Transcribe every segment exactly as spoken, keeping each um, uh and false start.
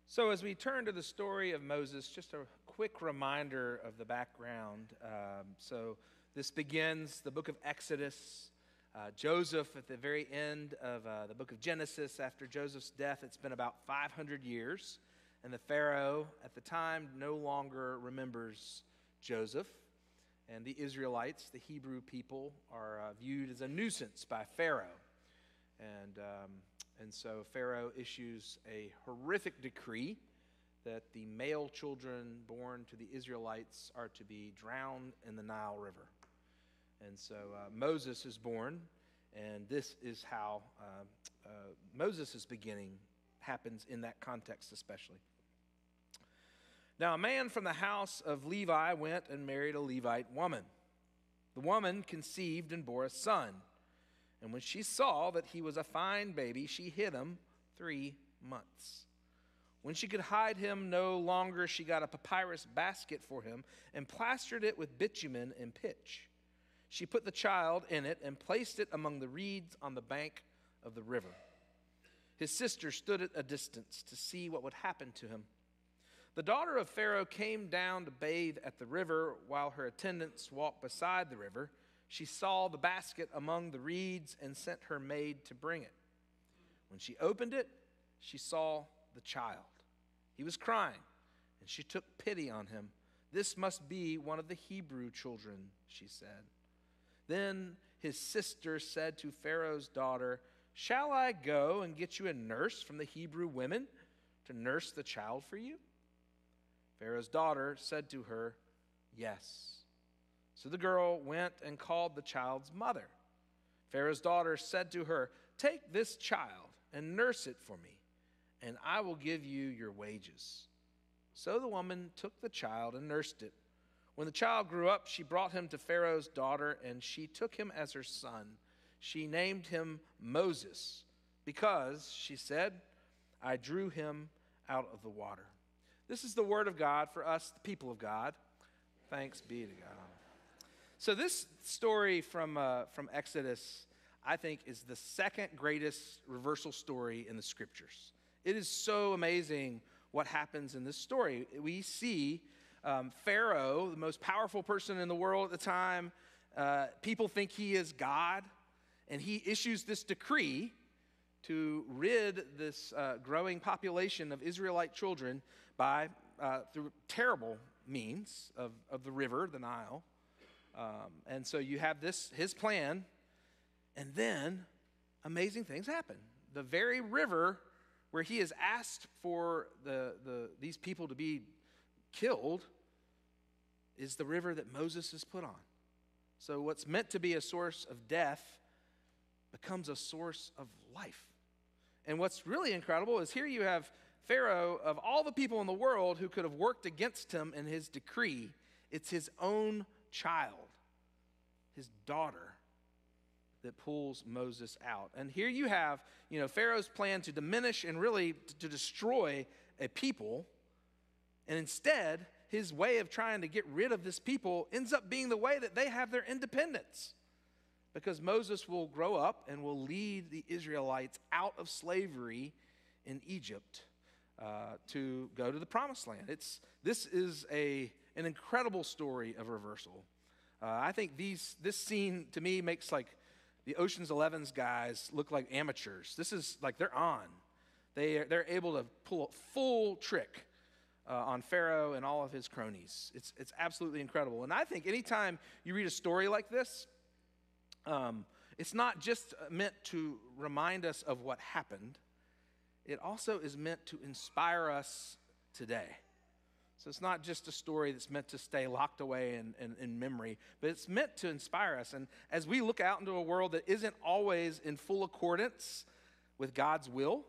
So, as we turn to the story of Moses, just a quick reminder of the background. Um, so, this begins the book of Exodus. Uh, Joseph, at the very end of uh, the book of Genesis, after Joseph's death, it's been about five hundred years. And the Pharaoh, at the time, no longer remembers Joseph. And the Israelites, the Hebrew people, are uh, viewed as a nuisance by Pharaoh. And um, and so Pharaoh issues a horrific decree that the male children born to the Israelites are to be drowned in the Nile River. And so uh, Moses is born, and this is how uh, uh, Moses' beginning happens in that context especially. Now, a man from the house of Levi went and married a Levite woman. The woman conceived and bore a son. And when she saw that he was a fine baby, she hid him three months. When she could hide him no longer, she got a papyrus basket for him and plastered it with bitumen and pitch. She put the child in it and placed it among the reeds on the bank of the river. His sister stood at a distance to see what would happen to him. The daughter of Pharaoh came down to bathe at the river while her attendants walked beside the river. She saw the basket among the reeds and sent her maid to bring it. When she opened it, she saw the child. He was crying, and she took pity on him. "This must be one of the Hebrew children," she said. Then his sister said to Pharaoh's daughter, "Shall I go and get you a nurse from the Hebrew women to nurse the child for you?" Pharaoh's daughter said to her, "Yes." So the girl went and called the child's mother. Pharaoh's daughter said to her, "Take this child and nurse it for me, and I will give you your wages." So the woman took the child and nursed it. When the child grew up, she brought him to Pharaoh's daughter, and she took him as her son. She named him Moses because, she said, "I drew him out of the water." This is the word of God for us, the people of God. Thanks be to God. So this story from uh, from Exodus, I think, is the second greatest reversal story in the scriptures. It is so amazing what happens in this story. We see um, Pharaoh, the most powerful person in the world at the time. Uh, people think he is God, and he issues this decree to rid this uh, growing population of Israelite children by uh, through terrible means of, of the river, the Nile. Um, and so you have this, his plan, and then amazing things happen. The very river where he has asked for the, the these people to be killed is the river that Moses is put on. So what's meant to be a source of death becomes a source of life. And what's really incredible is here you have Pharaoh, of all the people in the world who could have worked against him in his decree, it's his own child, his daughter, that pulls Moses out. And here you have, you know, Pharaoh's plan to diminish and really to destroy a people. And instead, his way of trying to get rid of this people ends up being the way that they have their independence. Because Moses will grow up and will lead the Israelites out of slavery in Egypt uh, to go to the Promised Land. It's this is a an incredible story of reversal. Uh, I think these this scene to me makes like the Ocean's Eleven's guys look like amateurs. This is like they're on. They they're able to pull a full trick uh, on Pharaoh and all of his cronies. It's it's absolutely incredible. And I think anytime you read a story like this, Um, it's not just meant to remind us of what happened. It also is meant to inspire us today. So it's not just a story that's meant to stay locked away in, in, in memory, but it's meant to inspire us. And as we look out into a world that isn't always in full accordance with God's will,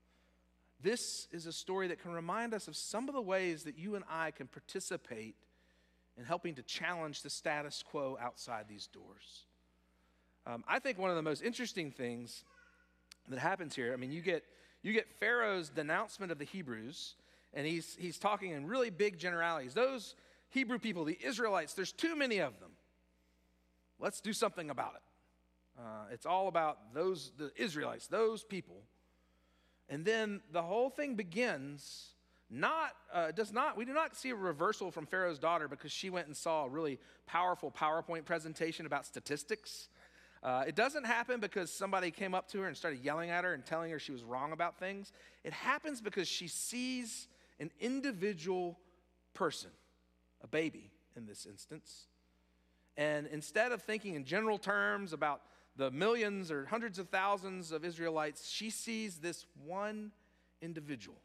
this is a story that can remind us of some of the ways that you and I can participate in helping to challenge the status quo outside these doors. Um, I think one of the most interesting things that happens here, I mean, you get you get Pharaoh's denouncement of the Hebrews, and he's he's talking in really big generalities. Those Hebrew people, the Israelites, there's too many of them. Let's do something about it. Uh, it's all about those, the Israelites, those people. And then the whole thing begins Not, uh, does not, we do not see a reversal from Pharaoh's daughter because she went and saw a really powerful PowerPoint presentation about statistics. Uh, it doesn't happen because somebody came up to her and started yelling at her and telling her she was wrong about things. It happens because she sees an individual person, a baby in this instance. And instead of thinking in general terms about the millions or hundreds of thousands of Israelites, she sees this one individual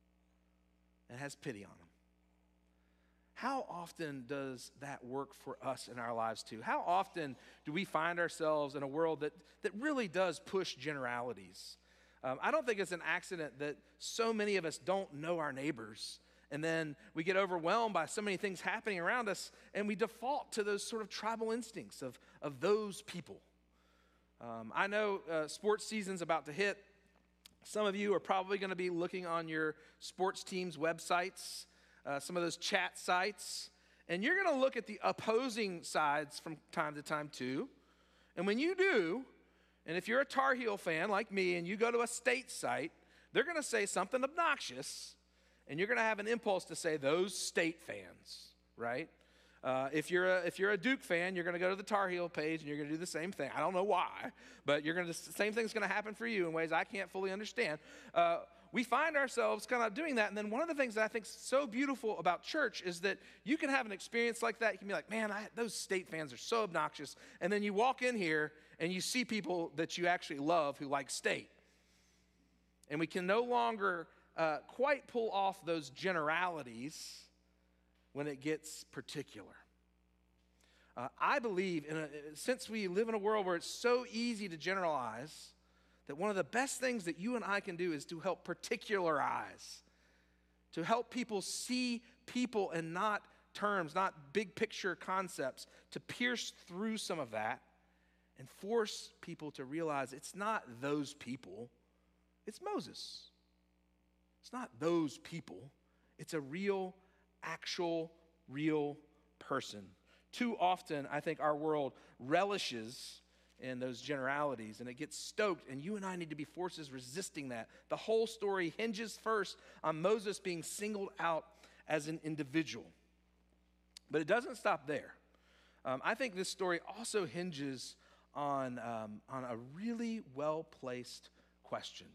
and has pity on him. How often does that work for us in our lives too? How often do we find ourselves in a world that, that really does push generalities? Um, I don't think it's an accident that so many of us don't know our neighbors, and then we get overwhelmed by so many things happening around us, and we default to those sort of tribal instincts of, of those people. Um, I know uh, sports season's about to hit. Some of you are probably going to be looking on your sports team's websites, uh, some of those chat sites, and you're going to look at the opposing sides from time to time too. And when you do, and if you're a Tar Heel fan like me and you go to a state site, they're going to say something obnoxious, and you're going to have an impulse to say those state fans, right? Uh, if you're a if you're a Duke fan, you're going to go to the Tar Heel page and you're going to do the same thing. I don't know why, but you're going to the same thing's going to happen for you in ways I can't fully understand. Uh, we find ourselves kind of doing that, and then one of the things that I think is so beautiful about church is that you can have an experience like that. You can be like, man, I, those state fans are so obnoxious, and then you walk in here and you see people that you actually love who like state, and we can no longer uh, quite pull off those generalities when it gets particular. Uh, I believe, in a, since we live in a world where it's so easy to generalize, that one of the best things that you and I can do is to help particularize, to help people see people and not terms, not big picture concepts, to pierce through some of that and force people to realize it's not those people, it's Moses. It's not those people, it's a real actual, real person. Too often, I think our world relishes in those generalities, and it gets stoked, and you and I need to be forces resisting that. The whole story hinges first on Moses being singled out as an individual. But it doesn't stop there. Um, I think this story also hinges on, um, on a really well-placed question.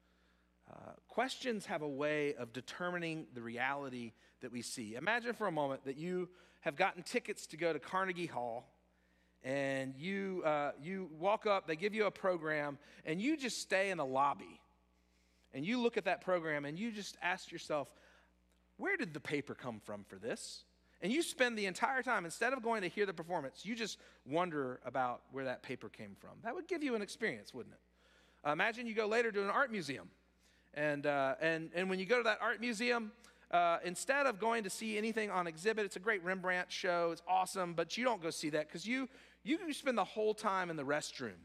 Uh, questions have a way of determining the reality that we see. Imagine for a moment that you have gotten tickets to go to Carnegie Hall, and you uh, you walk up, they give you a program, and you just stay in the lobby, and you look at that program, and you just ask yourself, where did the paper come from for this? And you spend the entire time, instead of going to hear the performance, you just wonder about where that paper came from. That would give you an experience, wouldn't it? Uh, imagine you go later to an art museum. And, uh, and, and when you go to that art museum, uh, instead of going to see anything on exhibit, it's a great Rembrandt show, it's awesome, but you don't go see that because you, you spend the whole time in the restroom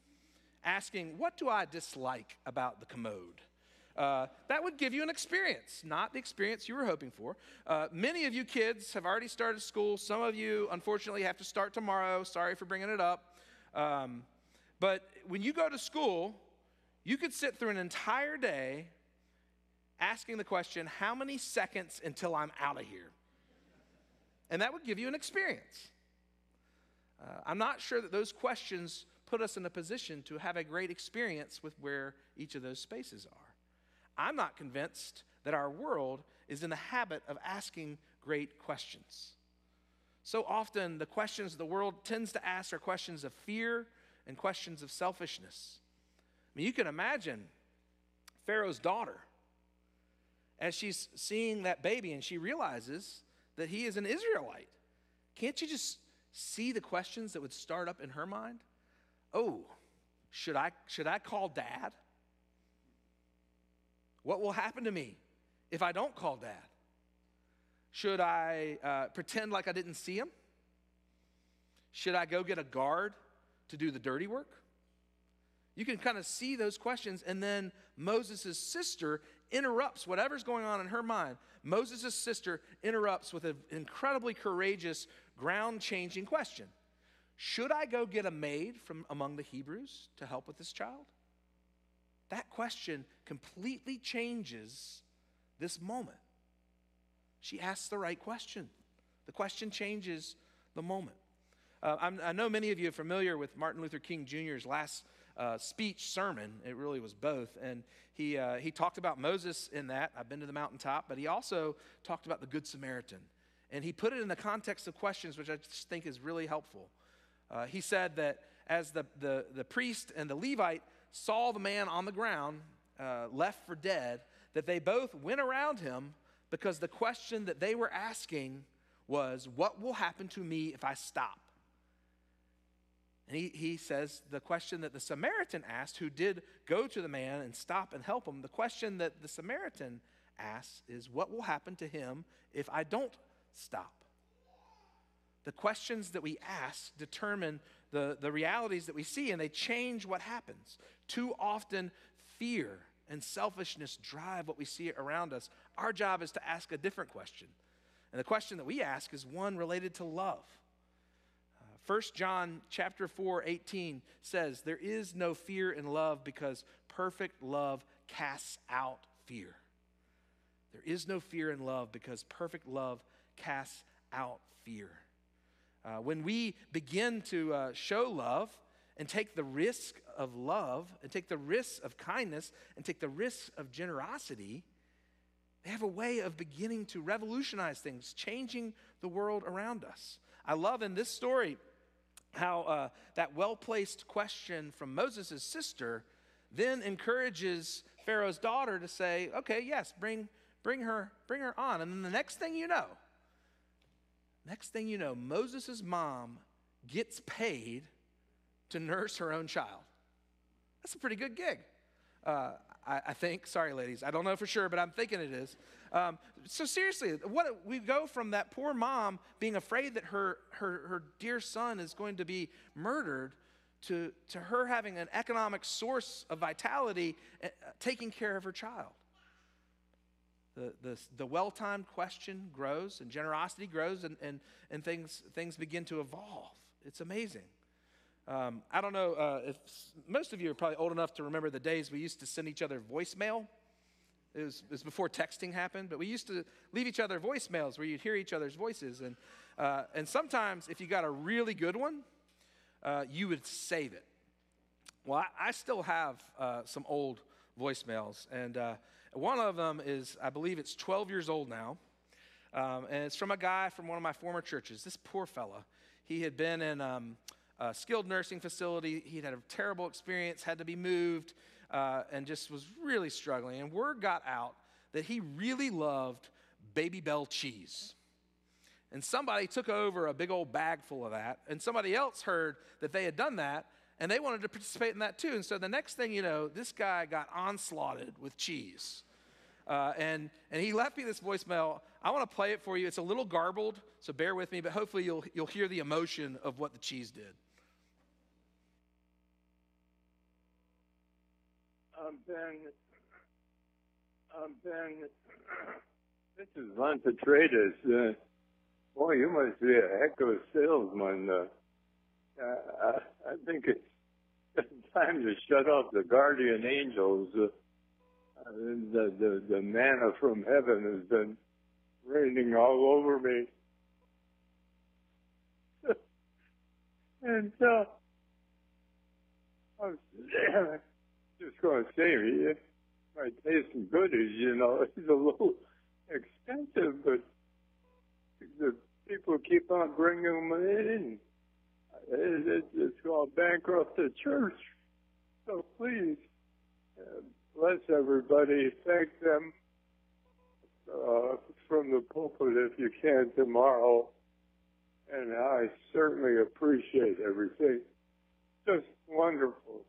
asking, what do I dislike about the commode? Uh, that would give you an experience, not the experience you were hoping for. Uh, many of you kids have already started school. Some of you, unfortunately, have to start tomorrow. Sorry for bringing it up. Um, but when you go to school, you could sit through an entire day asking the question, how many seconds until I'm out of here? And that would give you an experience. Uh, I'm not sure that those questions put us in a position to have a great experience with where each of those spaces are. I'm not convinced that our world is in the habit of asking great questions. So often, the questions the world tends to ask are questions of fear and questions of selfishness. I mean, you can imagine Pharaoh's daughter as she's seeing that baby and she realizes that he is an Israelite. Can't you just see the questions that would start up in her mind? Oh, should I, should I call dad? What will happen to me if I don't call dad? Should I uh, pretend like I didn't see him? Should I go get a guard to do the dirty work? You can kind of see those questions, and then Moses' sister interrupts whatever's going on in her mind. Moses' sister interrupts with an incredibly courageous, ground-changing question. Should I go get a maid from among the Hebrews to help with this child? That question completely changes this moment. She asks the right question. The question changes the moment. Uh, I'm, I know many of you are familiar with Martin Luther King Junior's last uh, speech sermon. It really was both. And he, uh, he talked about Moses in that. I've been to the mountaintop. But he also talked about the Good Samaritan. And he put it in the context of questions, which I just think is really helpful. Uh, he said that as the, the, the priest and the Levite saw the man on the ground, uh, left for dead, that they both went around him because the question that they were asking was, what will happen to me if I stop? And he, he says the question that the Samaritan asked, who did go to the man and stop and help him, the question that the Samaritan asks is, what will happen to him if I don't stop? The questions that we ask determine the, the realities that we see, and they change what happens. Too often, fear and selfishness drive what we see around us. Our job is to ask a different question. And the question that we ask is one related to love. First John chapter four, eighteen says, there is no fear in love because perfect love casts out fear. There is no fear in love because perfect love casts out fear. Uh, when we begin to uh, show love and take the risk of love and take the risk of kindness and take the risk of generosity, they have a way of beginning to revolutionize things, changing the world around us. I love in this story how uh, that well-placed question from Moses' sister then encourages Pharaoh's daughter to say, okay, yes, bring, bring her, bring her on. And then the next thing you know, next thing you know, Moses' mom gets paid to nurse her own child. That's a pretty good gig. Uh, I, I think, sorry ladies, I don't know for sure, but I'm thinking it is. Um, so seriously, what we go from that poor mom being afraid that her, her, her dear son is going to be murdered to, to her having an economic source of vitality, uh, taking care of her child. The, the, the well-timed question grows and generosity grows and, and, and things, things begin to evolve. It's amazing. Um, I don't know uh, if most of you are probably old enough to remember the days we used to send each other voicemail. It was, it was before texting happened, but we used to leave each other voicemails where you'd hear each other's voices. And, uh, and sometimes if you got a really good one, uh, you would save it. Well, I, I still have uh, some old voicemails. And uh, one of them is, I believe it's twelve years old now. Um, and it's from a guy from one of my former churches. This poor fella. He had been in um, a skilled nursing facility. He'd had a terrible experience, had to be moved. Uh, and just was really struggling. And word got out that he really loved Baby Bell cheese. And somebody took over a big old bag full of that, and somebody else heard that they had done that, and they wanted to participate in that too. And so the next thing you know, this guy got onslaughted with cheese. Uh, and, and he left me this voicemail. I want to play it for you. It's a little garbled, so bear with me, but hopefully you'll, you'll hear the emotion of what the cheese did. Um, Ben, um, Ben, this is Von Petradis. Uh, boy, you must be a heck of a salesman. Uh, I, I think it's time to shut off the guardian angels. Uh, the, the, the manna from heaven has been raining all over me. and uh, I was just going to say, it might taste some goodies, you know. It's a little expensive, but the people keep on bringing them in. It, it, it's called bankrupt the church. So please, uh, bless everybody. Thank them uh, from the pulpit if you can tomorrow. And I certainly appreciate everything. Just wonderful.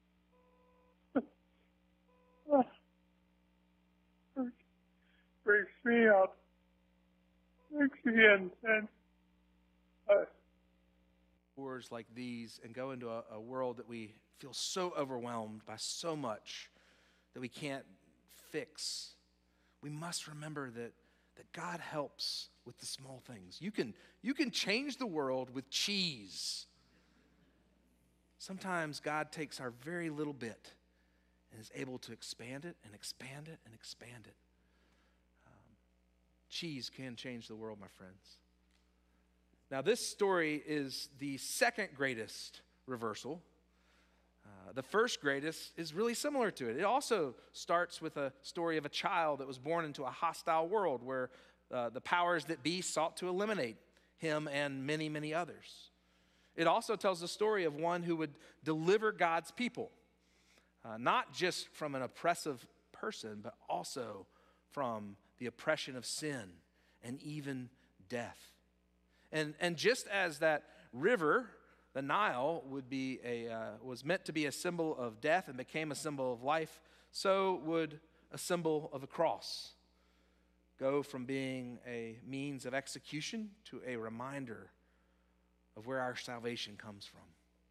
Breaks me up. Breaks me in. And uh, wars like these and go into a, a world that we feel so overwhelmed by so much that we can't fix. We must remember that, that God helps with the small things. You can, you can change the world with cheese. Sometimes God takes our very little bit and is able to expand it and expand it and expand it. Um, cheese can change the world, my friends. Now, this story is the second greatest reversal. Uh, the first greatest is really similar to it. It also starts with a story of a child that was born into a hostile world where uh, the powers that be sought to eliminate him and many, many others. It also tells the story of one who would deliver God's people, uh, not just from an oppressive person, but also from the oppression of sin and even death. And, and just as that river, the Nile, would be a, uh, was meant to be a symbol of death and became a symbol of life, so would a symbol of a cross go from being a means of execution to a reminder of where our salvation comes from.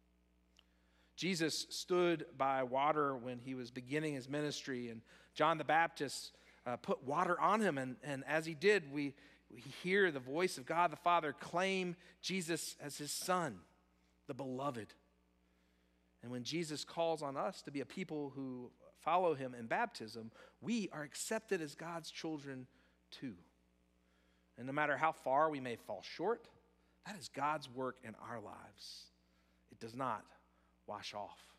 Jesus stood by water when he was beginning his ministry, and John the Baptist uh, put water on him, and, and as he did, we, we hear the voice of God the Father claim Jesus as his Son, the beloved. And when Jesus calls on us to be a people who follow him in baptism, we are accepted as God's children too. And no matter how far we may fall short, that is God's work in our lives. It does not wash off.